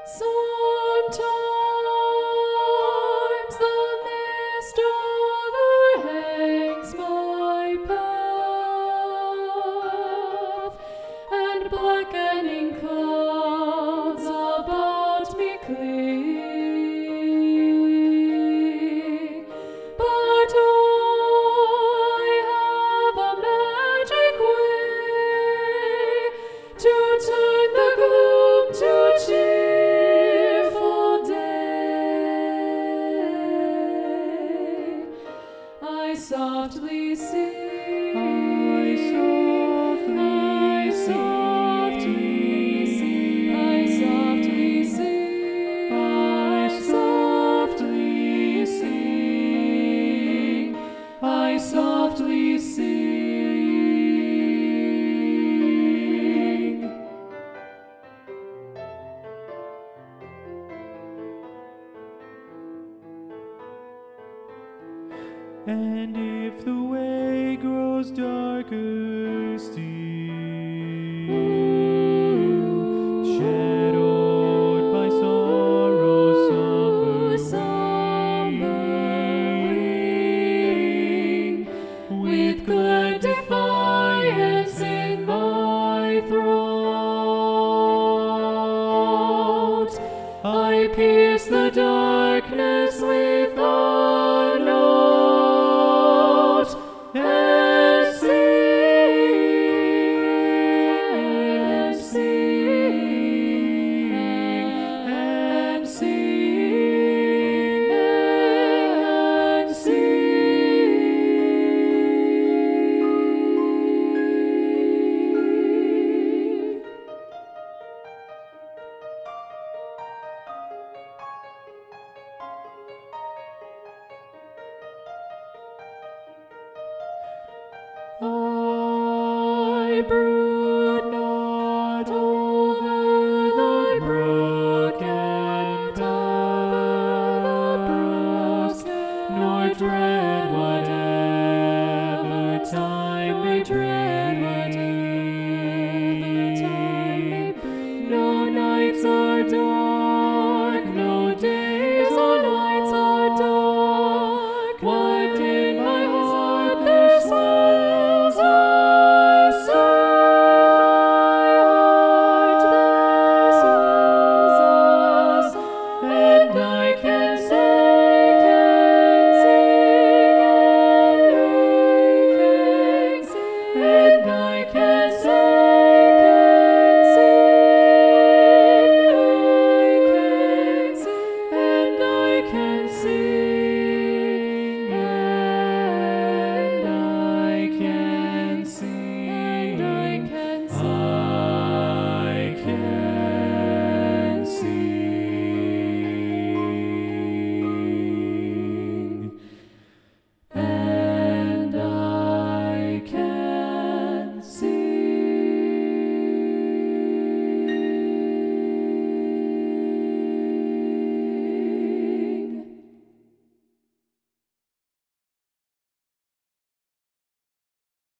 Sometimes the mist overhangs my path, and blackening clouds about me cling. But I have a magic way to turn the gloom to cheerful day. I softly sing, I softly sing, I softly sing, I softly sing, I softly sing. And if the way grows darker still, shadowed by sorrow's sombering, with glad defiance in my throat, I pierce the darkness with a note, and sing, and sing, and sing. I brood not over the broken path, nor dread